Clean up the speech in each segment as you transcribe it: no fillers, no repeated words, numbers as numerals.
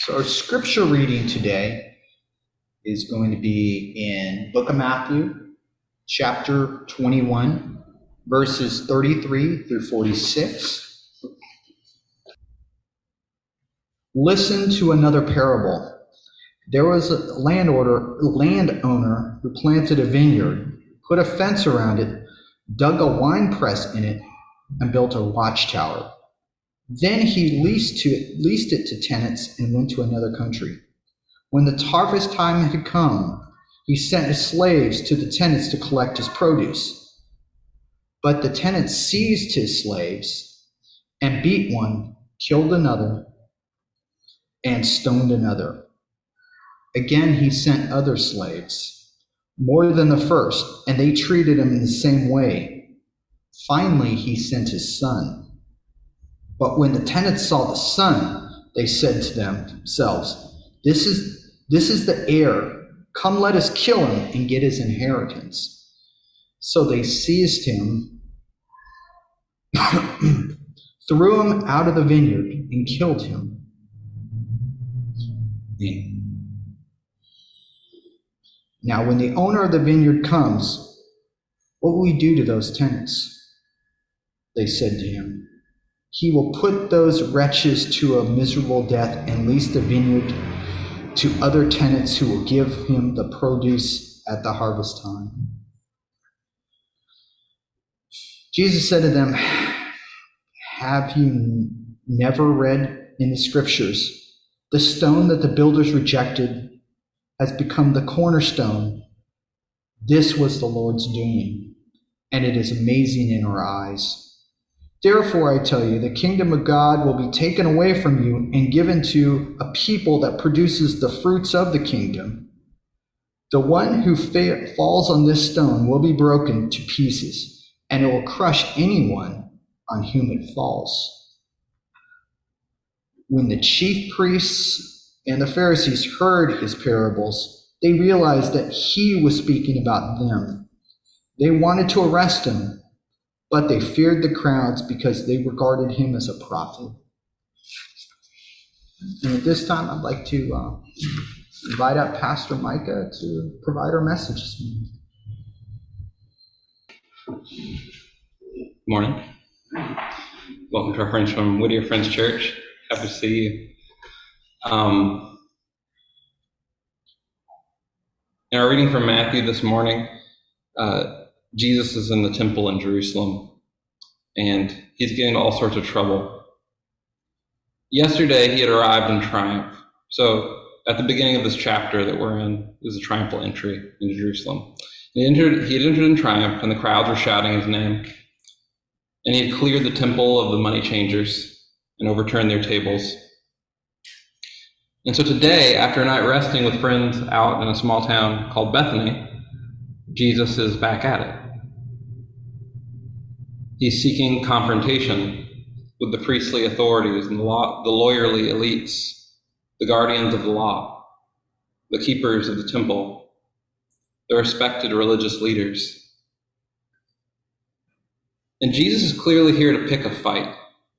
So our scripture reading today is going to be in Book of Matthew, chapter 21, verses 33 through 46. Listen to another parable. There was a landowner who planted a vineyard, put a fence around it, dug a wine press in it, and built a watchtower. Then he leased it to tenants and went to another country. When the harvest time had come, he sent his slaves to the tenants to collect his produce. But the tenants seized his slaves and beat one, killed another, and stoned another. Again, he sent other slaves, more than the first, and they treated him in the same way. Finally, he sent his son. But when the tenants saw the son, they said to themselves, This is the heir. Come, let us kill him and get his inheritance. So they seized him, threw him out of the vineyard, and killed him. Now, when the owner of the vineyard comes, what will we do to those tenants? They said to him, He will put those wretches to a miserable death and lease the vineyard to other tenants who will give him the produce at the harvest time. Jesus said to them, Have you never read in the scriptures, the stone that the builders rejected has become the cornerstone? This was the Lord's doing, and it is amazing in our eyes. Therefore, I tell you, the kingdom of God will be taken away from you and given to a people that produces the fruits of the kingdom. The one who falls on this stone will be broken to pieces, and it will crush anyone on whom it falls. When the chief priests and the Pharisees heard his parables, they realized that he was speaking about them. They wanted to arrest him, but they feared the crowds because they regarded him as a prophet. And at this time, I'd like to invite up Pastor Micah to provide our message this morning. Morning. Welcome to our friends from Whittier Friends Church. Happy to see you. In our reading from Matthew this morning, Jesus is in the temple in Jerusalem, and he's getting into all sorts of trouble. Yesterday, he had arrived in triumph. So at the beginning of this chapter that we're in is a triumphal entry into Jerusalem. He had entered in triumph, and the crowds were shouting his name. And he had cleared the temple of the money changers and overturned their tables. And so today, after a night resting with friends out in a small town called Bethany, Jesus is back at it. He's seeking confrontation with the priestly authorities and the lawyerly elites, the guardians of the law, the keepers of the temple, the respected religious leaders. And Jesus is clearly here to pick a fight.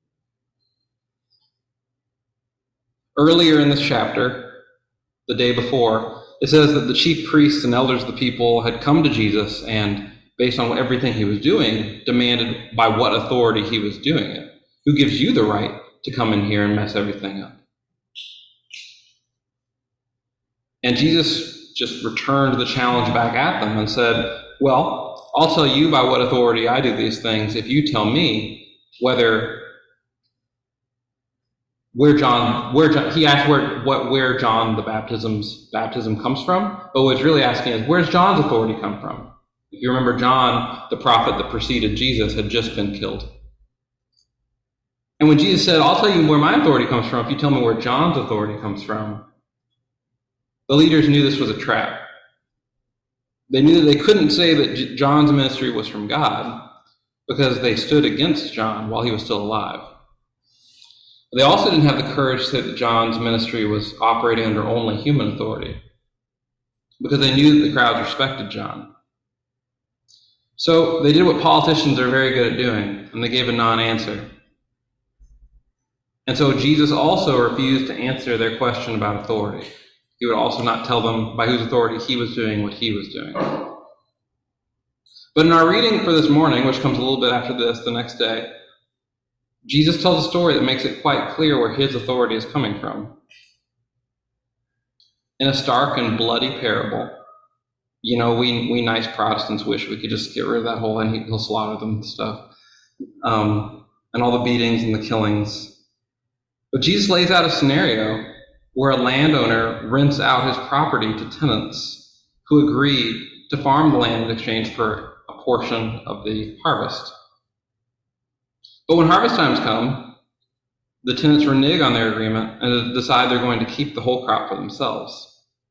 Earlier in this chapter, the day before, it says that the chief priests and elders of the people had come to Jesus and, based on everything he was doing, demanded by what authority he was doing it. Who gives you the right to come in here and mess everything up? And Jesus just returned the challenge back at them and said, well, I'll tell you by what authority I do these things if you tell me where he asked where John the baptism comes from, but what's really asking is, where's John's authority come from? If you remember, John, the prophet that preceded Jesus, had just been killed. And when Jesus said, I'll tell you where my authority comes from if you tell me where John's authority comes from, the leaders knew this was a trap. They knew that they couldn't say that John's ministry was from God because they stood against John while he was still alive. They also didn't have the courage to say that John's ministry was operating under only human authority because they knew that the crowds respected John. So they did what politicians are very good at doing, and they gave a non-answer. And so Jesus also refused to answer their question about authority. He would also not tell them by whose authority he was doing what he was doing. But in our reading for this morning, which comes a little bit after this, the next day, Jesus tells a story that makes it quite clear where his authority is coming from. In a stark and bloody parable, we nice Protestants wish we could just get rid of that whole and he'll slaughter them and stuff, and all the beatings and the killings. But Jesus lays out a scenario where a landowner rents out his property to tenants who agree to farm the land in exchange for a portion of the harvest. But when harvest times come, the tenants renege on their agreement and decide they're going to keep the whole crop for themselves.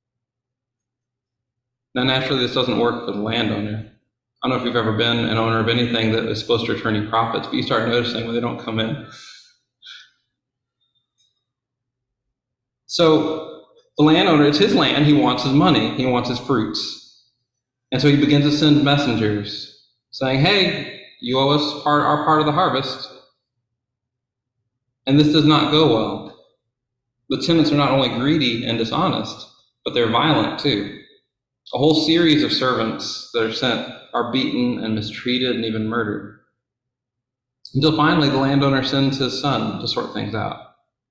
Now, naturally, this doesn't work for the landowner. I don't know if you've ever been an owner of anything that is supposed to return you profits, but you start noticing when they don't come in. So the landowner, it's his land, he wants his money, he wants his fruits. And so he begins to send messengers saying, hey, you owe us our part of the harvest. And this does not go well. The tenants are not only greedy and dishonest, but they're violent too. A whole series of servants that are sent are beaten and mistreated and even murdered. Until finally the landowner sends his son to sort things out.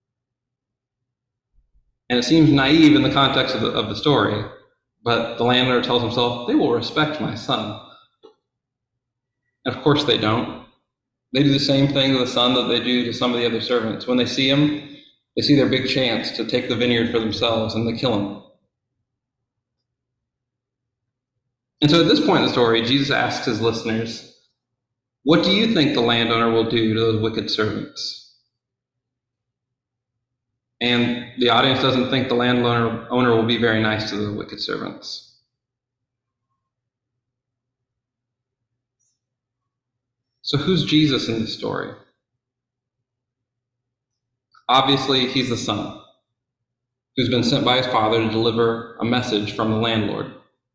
And it seems naive in the context of the story, but the landowner tells himself, they will respect my son. And of course they don't. They do the same thing to the son that they do to some of the other servants. When they see him, they see their big chance to take the vineyard for themselves, and they kill him. And so at this point in the story, Jesus asks his listeners, what do you think the landowner will do to those wicked servants? And the audience doesn't think the landowner will be very nice to the wicked servants. So who's Jesus in this story? Obviously, he's the son who's been sent by his father to deliver a message from the landlord.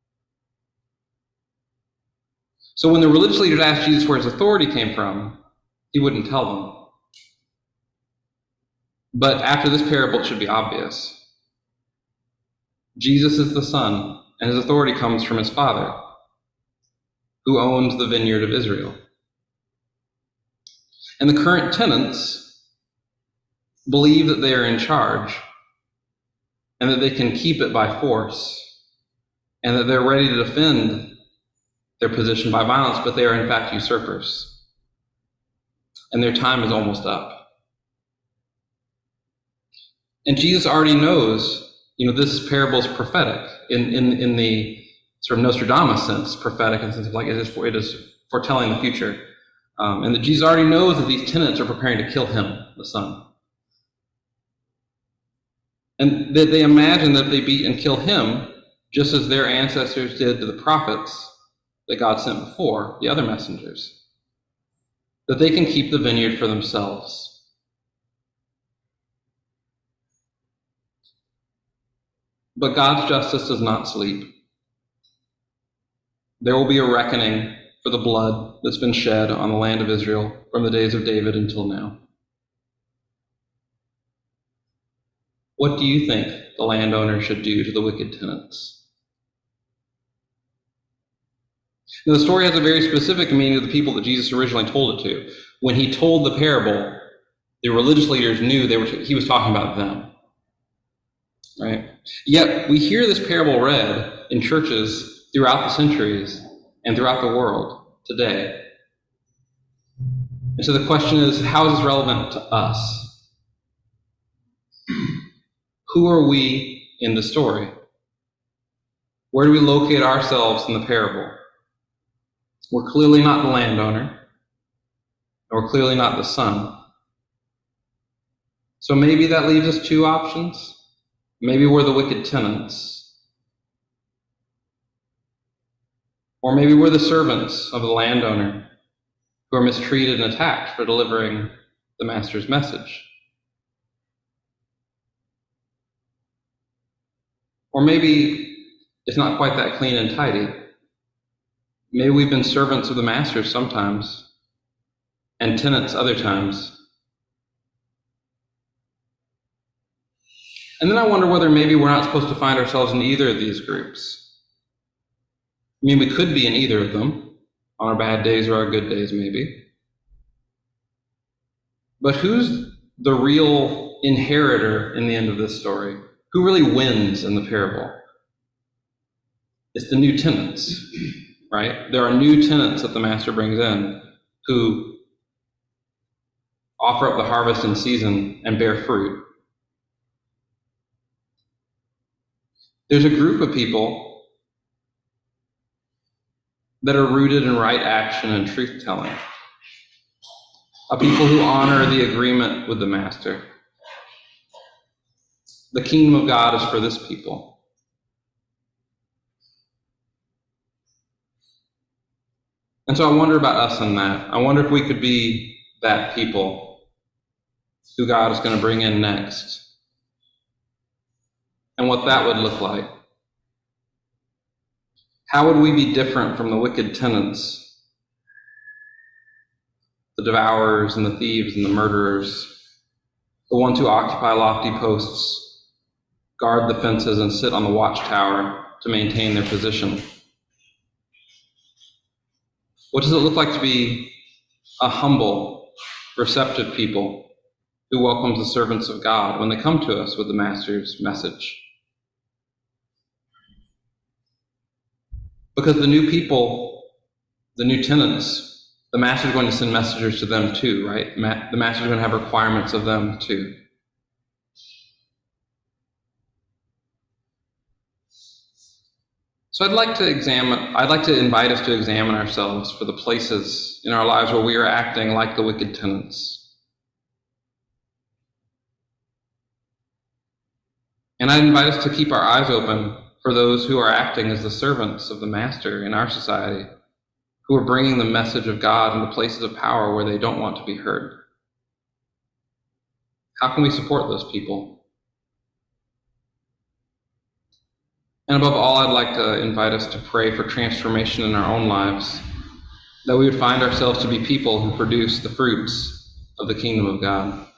So when the religious leaders asked Jesus where his authority came from, he wouldn't tell them. But after this parable, it should be obvious. Jesus is the son, and his authority comes from his father, who owns the vineyard of Israel. And the current tenants believe that they are in charge, and that they can keep it by force, and that they're ready to defend their position by violence, but they are in fact usurpers. And their time is almost up. And Jesus already knows, this parable is prophetic in the sort of Nostradamus sense, prophetic in the sense of like it is foretelling the future. And that Jesus already knows that these tenants are preparing to kill him, the son. And that they imagine that if they beat and kill him, just as their ancestors did to the prophets that God sent before, the other messengers, that they can keep the vineyard for themselves. But God's justice does not sleep. There will be a reckoning for the blood that's been shed on the land of Israel from the days of David until now. What do you think the landowner should do to the wicked tenants? Now, the story has a very specific meaning to the people that Jesus originally told it to. When he told the parable, the religious leaders knew he was talking about them. Right? Yet we hear this parable read in churches throughout the centuries and throughout the world today. And so the question is, how is this relevant to us? Who are we in the story? Where do we locate ourselves in the parable? We're clearly not the landowner, and we're clearly not the son. So maybe that leaves us two options. Maybe we're the wicked tenants. Or maybe we're the servants of the landowner who are mistreated and attacked for delivering the master's message. Or maybe it's not quite that clean and tidy. Maybe we've been servants of the master sometimes and tenants other times. And then I wonder whether maybe we're not supposed to find ourselves in either of these groups. I mean, we could be in either of them, on our bad days or our good days, maybe. But who's the real inheritor in the end of this story? Who really wins in the parable? It's the new tenants, right? There are new tenants that the master brings in who offer up the harvest in season and bear fruit. There's a group of people that are rooted in right action and truth-telling, a people who honor the agreement with the master. The kingdom of God is for this people. And so I wonder about us in that. I wonder if we could be that people who God is going to bring in next, and what that would look like. How would we be different from the wicked tenants, the devourers and the thieves and the murderers, the ones who occupy lofty posts, guard the fences, and sit on the watchtower to maintain their position? What does it look like to be a humble, receptive people who welcomes the servants of God when they come to us with the master's message? Because the new people, the new tenants, the master's going to send messengers to them too, right? The master's going to have requirements of them too. So I'd like to invite us to examine ourselves for the places in our lives where we are acting like the wicked tenants. And I'd invite us to keep our eyes open for those who are acting as the servants of the master in our society, who are bringing the message of God into places of power where they don't want to be heard. How can we support those people? And above all, I'd like to invite us to pray for transformation in our own lives, that we would find ourselves to be people who produce the fruits of the kingdom of God.